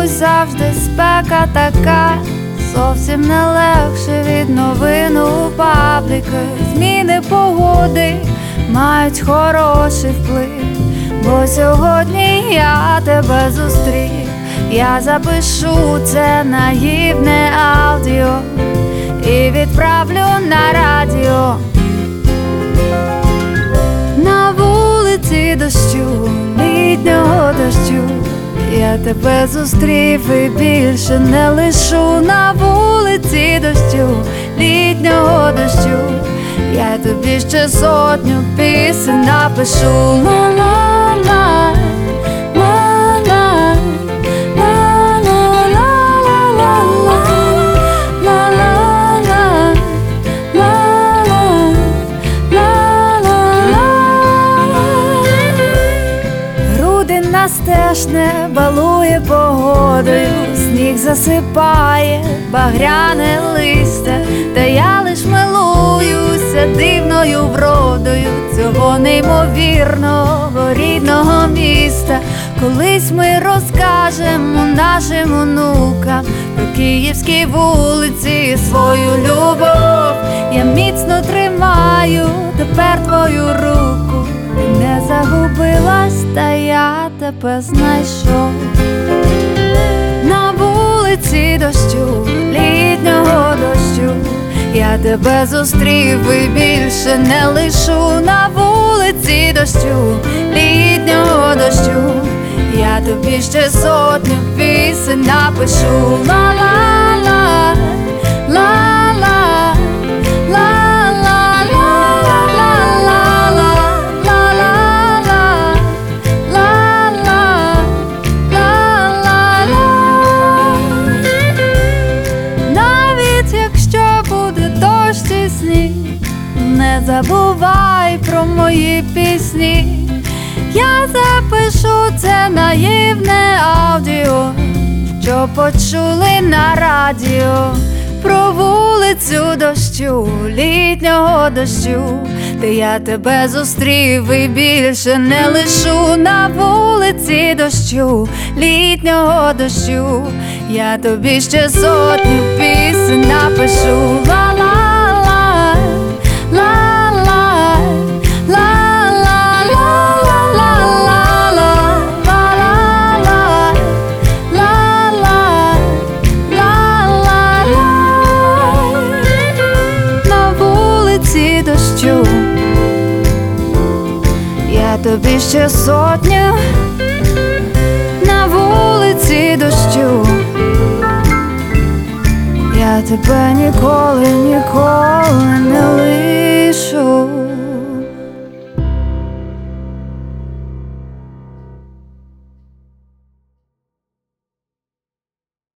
чомусь завжди спека така, зовсім не легше від новин у пабліки. Зміни погоди мають хороший вплив, бо сьогодні я тебе зустрів. Я запишу це наївне аудіо і відправлю на радіо. На вулиці дощу, літнього дощу, я тебе зустрів і більше не лишу. На вулиці дощу, літнього дощу, я тобі ще сотню пісень напишу. Ла-ла-ла, ла-ла, стежне балує погодою, сніг засипає багряне листя, та я лиш милуюся дивною вродою цього неймовірного рідного міста. Колись ми розкажемо нашим онукам про київські вулиці свою любов. Я міцно тримаю тепер твою руку, ти не загубилась, та я тебе знайшов. На вулиці дощу, літнього дощу, я тебе зустрів і більше не лишу. На вулиці дощу, літнього дощу, я тобі ще сотню пісень напишу. Ла-ла-ла, ла-ла, не забувай про мої пісні. Я запишу це наївне аудіо, що почули на радіо. Про вулицю дощу, літнього дощу, де я тебе зустрів і більше не лишу. На вулиці дощу, літнього дощу, я тобі ще сотню пісень напишу. Ла-ла-ла, ла-ла, ла-ла, ла-ла, ла-ла, на вулиці дощу, я тобі ще сотню. На вулиці дощу, я тебе ніколи, ніколи не лишу.